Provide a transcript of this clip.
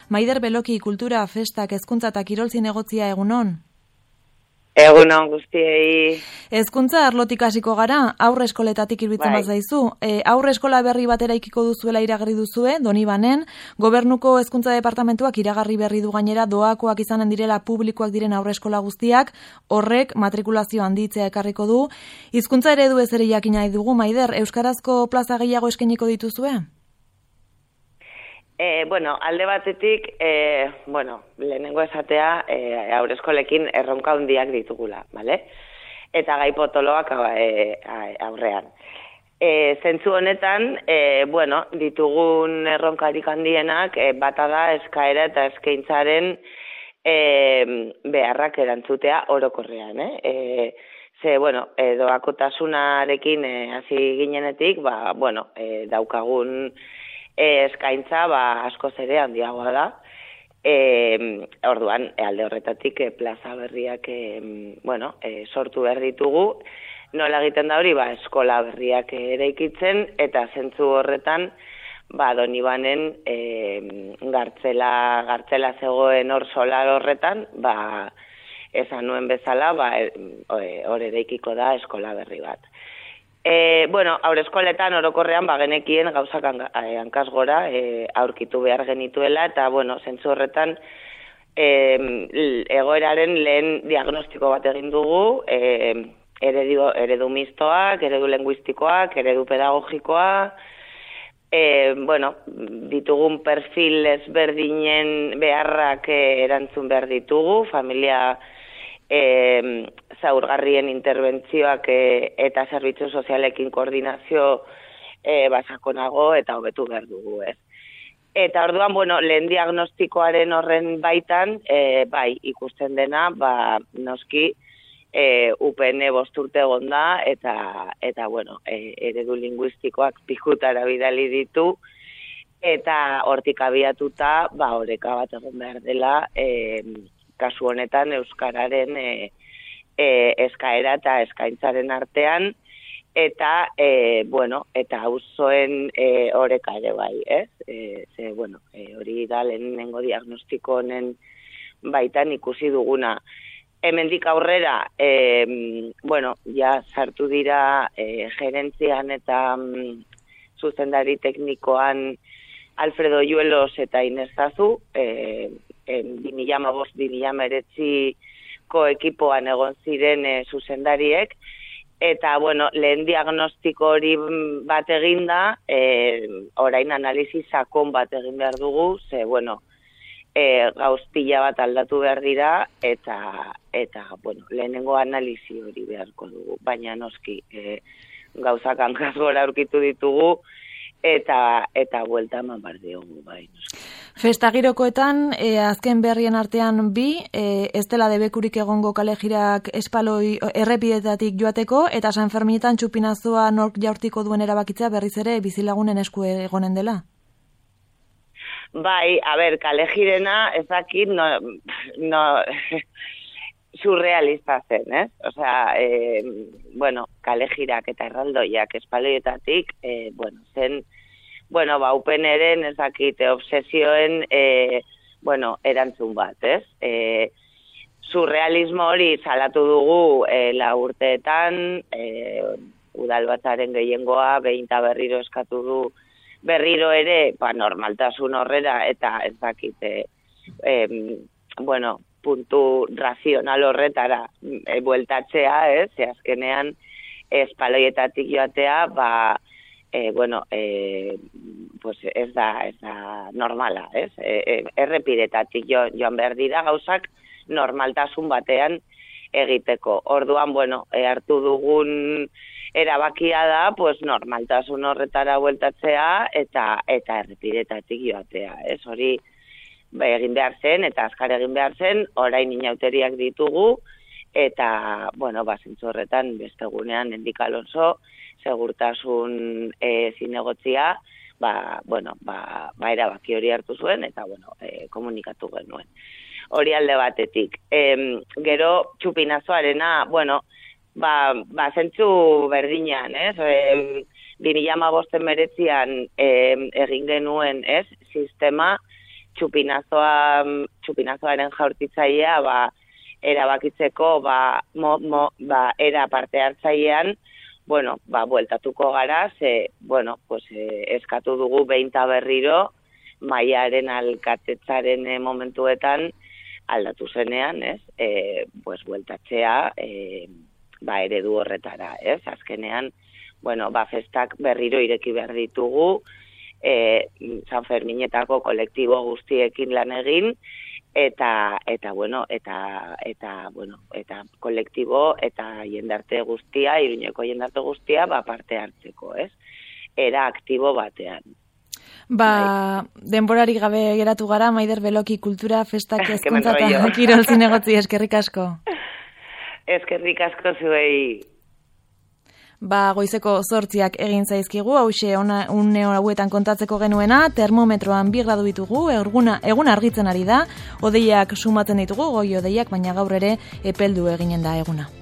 Maider Beloki, kultura, festak, hezkuntza eta kirol zinegotzia egunon? Egunon guztiei. Hezkuntza arlotik hasiko gara, aurre eskoletatik iruditzen bat zaizu. Aurre eskola berri bat eraikiko duzuela iragarri duzue, Donibanen, gobernuko hezkuntza departamentuak iragarri berri du gainera doakoak izanen direla publikoak diren aurre eskola guztiak, horrek matrikulazio handitzea ekarriko du. Hizkuntza eredu ez ere jakin nahi dugu, Maider, euskarazko plaza gehiago eskainiko dituzue? Alde batetik, lehenengo esatea, aurreskolekin erronka handiak ditugula, bale? Eta gai potoloak aurrean. Zentzu honetan, ditugun erronkarik handienak, bata da eskaera eta eskaintzaren beharrak erantzutea orokorrean, doakotasunarekin hasi ginenetik, daukagun eskaintza askoz ere handiagoa da. Orduan, alde horretatik plaza berriak sortu behar ditugu. Nola egiten da hori, eskola berriak eraikitzen, eta zentzu horretan, Donibanen gartzela zegoen hor solar horretan, esan nuen bezala, hor eraikiko da eskola berri bat. Haurreskoletan orokorrean genekien gauzak hankaz gora aurkitu behar genituela, eta zentzu horretan egoeraren lehen diagnostiko bat egin dugu, eredu mistoak, eredu linguistikoak, eredu pedagogikoa, ditugun perfil ezberdinen beharrak erantzun behar ditugu, familia zaurgarrien interbentzioak eta zerbitzu sozialekin koordinazio sakonago eta hobetu behar dugu, ez. Eta orduan, lehen diagnostikoaren horren baitan, ikusten dena, noski, UPN 5 urte egon da, eta eredu linguistikoak pikutara bidali ditu, eta hortik abiatuta, oreka bat egon behar dela, kasu honetan euskararen eskaera eta eskaintzaren artean, eta auzoen oreka ere bai, ez? Hori da lehenengo diagnostiko honen baitan ikusi duguna. Hemendik aurrera, sartu dira gerentzian eta zuzendari teknikoan Alfredo Yuelos eta Inés Zazu, 2015-2019ko ekipoan egon ziren zuzendariek, eta lehen diagnostiko hori bat eginda, orain analizi sakon bat egin behar dugu, gauz pila bat aldatu behar dira, eta lehenengo analizi hori beharko dugu, baina noski gauzak hankaz gora aurkitu ditugu, eta buelta eman behar diogu, bai, noski. Festagirokoetan, azken berrien artean ez dela debekurik egongo kalejirak espaloi errepidetatik joateko, eta San Ferminetan txupinazoa nork jaurtiko duen erabakitzea berriz ere bizilagunen esku egonen dela? Bai, kalejirena ez dakit surrealista zen, ez? Kalejirak eta erraldoiak espaloietatik, zen UPNren ezakite obsesioen erantzun bat, ez? Surrealismo hori salatu dugu 4 urteetan, udalbatzaren gehiengoa behin eta berriro eskatu du berriro ere normaltasun horrera eta ezakite puntu razional horretara bueltatzea, ez? Azkenean espaloietatik joatea, ez da normala, ez? Errepidetatik joan behar dira gauzak normaltasun batean egiteko. Orduan, hartu dugun erabakia da, normaltasun horretara bueltatzea eta errepidetatik joatea, ez? Hori egin behar zen eta azkar egin behar zen, orain inauteriak ditugu, eta, zentzu horretan, beste gunean, Hendik Alonso, segurtasun zinegotzia, erabaki hori hartu zuen, eta, komunikatu genuen. Hori alde batetik. Gero, txupinazoarena, zentzu berdinean, ez? 2015-19 egin genuen, ez? Sistema txupinazoaren jaurtitzailea, erabakitzeko, era parte hartzailean, bueltatuko gara, eskatu dugu behin ta berriro, Maiaren alkatetzaren momentuetan aldatu zenean, ez? Bueltatzea, eredu horretara, ez? Azkenean, festak berriro ireki behar ditugu, San Ferminetako kolektibo guztiekin lan egin, eta kolektibo eta jendarte guztia, Iruñeko jendarte guztia, parte hartzeko, ez? Era aktibo batean. Denborari gabe geratu gara, Maider Beloki kultura festak hezkuntza eta kirol zinegotzi, eskerrik asko. Eskerrik asko zuei. Goizeko 8 egin zaizkigu, hauxe une hauetan kontatzeko genuena, termometroan 2 gradu ditugu, egun argitzen ari da, hodeiak sumatzen ditugu, goi hodeiak, baina gaur ere epeldu eginen da eguna.